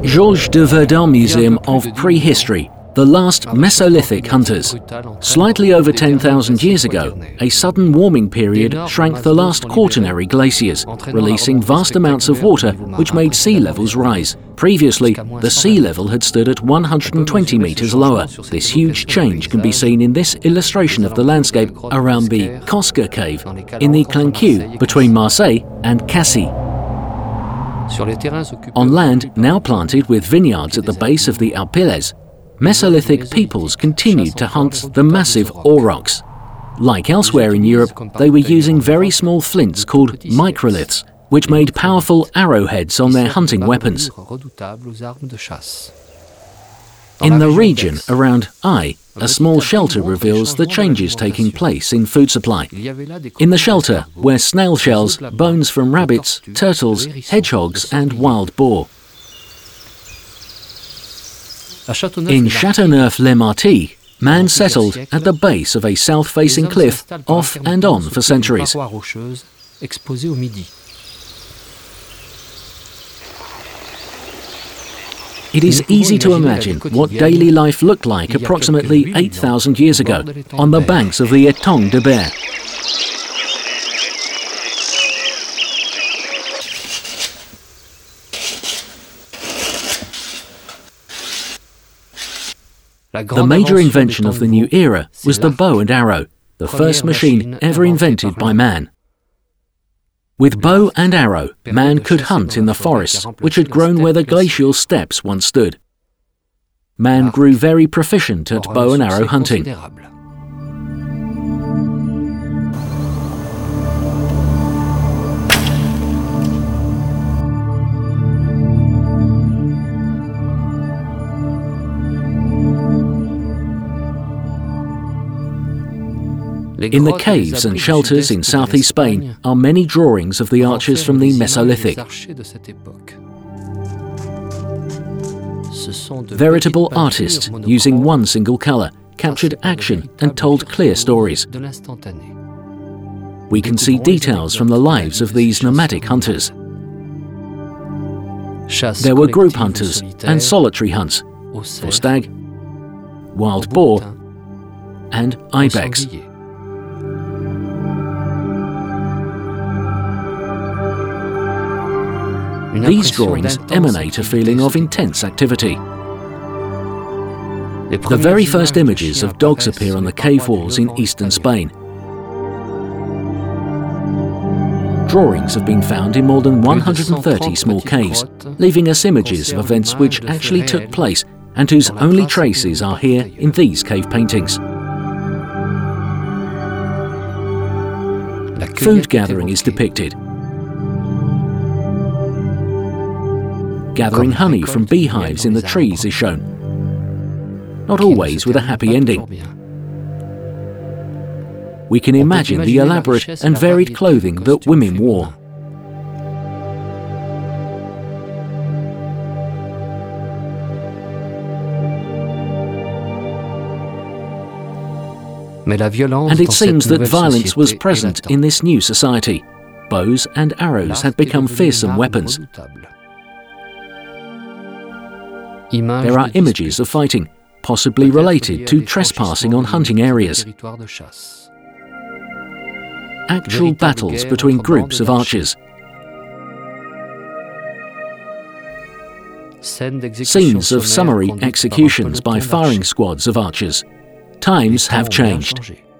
Georges de Verdun Museum of Prehistory, the last Mesolithic hunters. Slightly over 10,000 years ago, a sudden warming period shrank the last Quaternary glaciers, releasing vast amounts of water which made sea levels rise. Previously, the sea level had stood at 120 meters lower. This huge change can be seen in this illustration of the landscape around the Cosca Cave in the Clanqueux between Marseille and Cassis. On land now planted with vineyards at the base of the Alpilles, Mesolithic peoples continued to hunt the massive aurochs. Like elsewhere in Europe, they were using very small flints called microliths, which made powerful arrowheads on their hunting weapons. In the region around Ai, a small shelter reveals the changes taking place in food supply. In the shelter were snail shells, bones from rabbits, turtles, hedgehogs and wild boar. In Châteauneuf-les-Marty, man settled at the base of a south-facing cliff off and on for centuries. It is easy to imagine what daily life looked like approximately 8,000 years ago on the banks of the Étang de Berre. The major invention of the new era was the bow and arrow, the first machine ever invented by man. With bow and arrow, man could hunt in the forests, which had grown where the glacial steppes once stood. Man grew very proficient at bow and arrow hunting. In the caves and shelters in southeast Spain are many drawings of the archers from the Mesolithic. Veritable artists, using one single colour, captured action and told clear stories. We can see details from the lives of these nomadic hunters. There were group hunters and solitary hunts for stag, wild boar and ibex. These drawings emanate a feeling of intense activity. The very first images of dogs appear on the cave walls in eastern Spain. Drawings have been found in more than 130 small caves, leaving us images of events which actually took place and whose only traces are here in these cave paintings. Food gathering is depicted. Gathering honey from beehives in the trees is shown, not always with a happy ending. We can imagine the elaborate and varied clothing that women wore. And it seems that violence was present in this new society. Bows and arrows had become fearsome weapons. There are images of fighting, possibly related to trespassing on hunting areas. Actual battles between groups of archers. Scenes of summary executions by firing squads of archers. Times have changed.